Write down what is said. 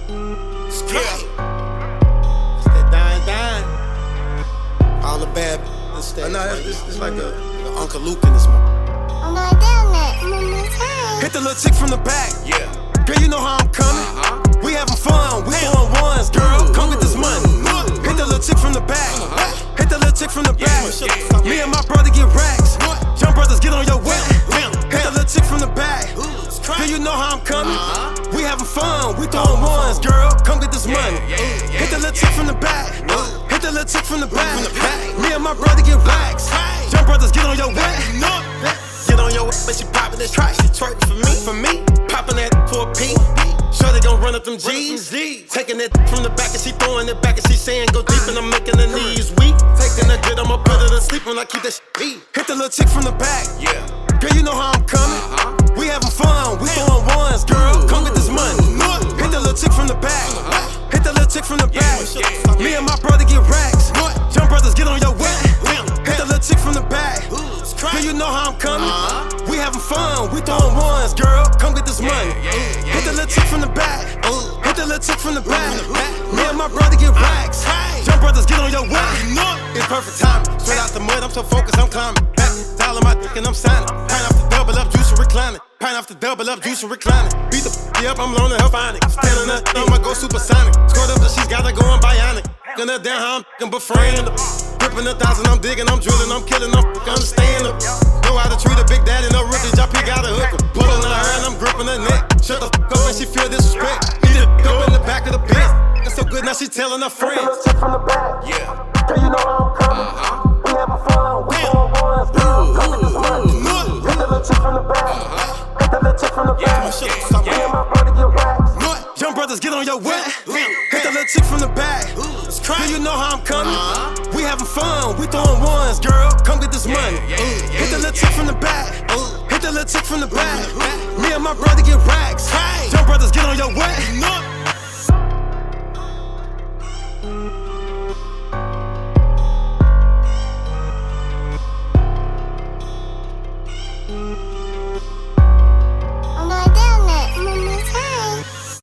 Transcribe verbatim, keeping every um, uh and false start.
Yeah. It's that dying, dying. All the bad. It's, that, oh, no, it's, it's, it's like a, a Uncle Luke in this one. I'm not down that. One more time. Hit the little chick from the back. Yeah. Girl, you know how I'm coming. Uh-huh. We having fun. We throwing ones, girl. Come get this money. Hit the little chick from the back. Uh-huh. Hit the little chick from the back. Yeah, yeah, Me yeah. and my brother get racks. Young brothers get on your way. Hit the little chick from the back. Girl, you know how I'm coming. Uh-huh. We having fun. We throwing ones, girl. Come get this money. yeah, yeah, Hit the little yeah. chick from the back. Hit the little chick from the back. Me and my brother get racks. Young brothers get on your way. Get on your way, but she poppin' this trash. She twerking for me, for me. Poppin' that for a P. Sure they gon' run up them G's. Taking it from the back and she throwing it back and she saying go deep and I'm making her knees weak. Taking her good, I'ma put her to sleep when I keep that shit beat. Hit the little chick from the back. Yeah. Girl, you know how I'm coming. Uh-huh. We having fun, we throwing ones, girl. Come get this money. Hit the little chick from the back. Hit the little chick from the back. Yeah, yeah, Me and my brother get racks. Young brothers get on your way. Hit the little chick from the back. Girl, you know how I'm coming. We having fun, we throwing ones, girl. Come get this money. Hit the little chick from the back. Hit the little chick from the back. Me and my brother get racks. Young brothers get on your way. It's perfect timing. Straight out the mud, I'm so focused, I'm climbing. Back, dialing my dick and I'm signing. Pine off the double up, juice and reclining. Pine off the double up, juice and reclining. Beat the f*** up, I'm learning her finding. Standing up, I'ma go supersonic. Scored up that she's got her going bionic. Gonna down how I'm f***ing befriend her. Gripping a thousand, I'm digging, I'm drilling, I'm killing, I'm f***ing understand her. Know how to treat a big daddy, no rookie, I pick out a hooker. Pulling her hair and I'm gripping her neck. Shut the f*** up when she feel disrespect. Need a go in the back of the pit. It's so good, now she telling her friends. From the back. Yeah. Girl, you know how I'm coming. Uh-huh. We having fun, we throwing ones, girl. Come get this money. Hit the little chick from the back. Hit the little chick from the back. Yeah, yeah, Me and my brother get racks. Young brothers get on your way. Hit the little chick from the back. Girl, you know how I'm coming. We having fun, we throwing ones, girl. Come get this money. Hit the little chick from the back. Hit the little chick from the back. Me and my brother get racks.